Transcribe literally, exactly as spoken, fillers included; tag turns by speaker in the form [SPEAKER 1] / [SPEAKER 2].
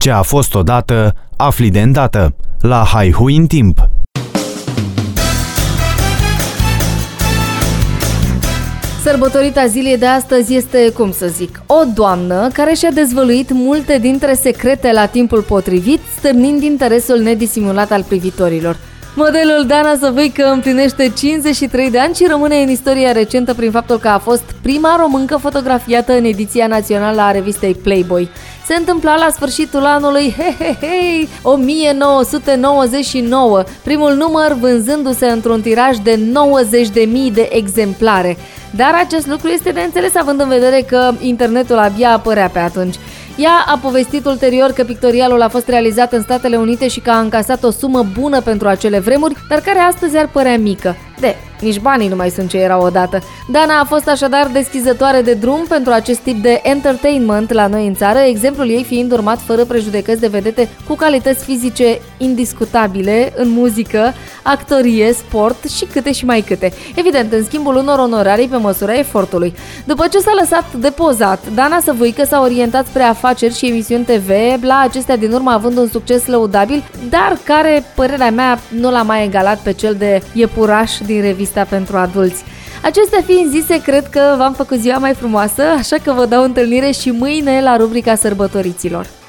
[SPEAKER 1] Ce a fost odată, afli de îndată. La Haihui în timp.
[SPEAKER 2] Sărbătorita zilei de astăzi este, cum să zic, o doamnă care și-a dezvăluit multe dintre secrete la timpul potrivit, stârnind interesul nedisimulat al privitorilor. Modelul Dana Săvâică împlinește cincizeci și trei de ani și rămâne în istoria recentă prin faptul că a fost prima româncă fotografiată în ediția națională a revistei Playboy. Se întâmpla la sfârșitul anului he, he, he, o mie nouă sute nouăzeci și nouă, primul număr vânzându-se într-un tiraj de nouăzeci de mii de exemplare. Dar acest lucru este de înțeles având în vedere că internetul abia apărea pe atunci. Ea a povestit ulterior că pictorialul a fost realizat în Statele Unite și că a încasat o sumă bună pentru acele vremuri, dar care astăzi ar părea mică. De, nici banii nu mai sunt ce erau odată. Dana a fost așadar deschizătoare de drum pentru acest tip de entertainment la noi în țară, exemplul ei fiind urmat fără prejudecăți de vedete cu calități fizice indiscutabile în muzică, actorie, sport și câte și mai câte. Evident, în schimbul unor onorarii pe măsura efortului. După ce s-a lăsat de pozat, Dana Săvâică s-a orientat spre afaceri și emisiuni T V, la acestea din urmă având un succes lăudabil, dar care, părerea mea, nu l-a mai egalat pe cel de iepuraș din revista pentru adulți. Acestea fiind zise, cred că v-am făcut ziua mai frumoasă, așa că vă dau întâlnire și mâine la rubrica sărbătoriților.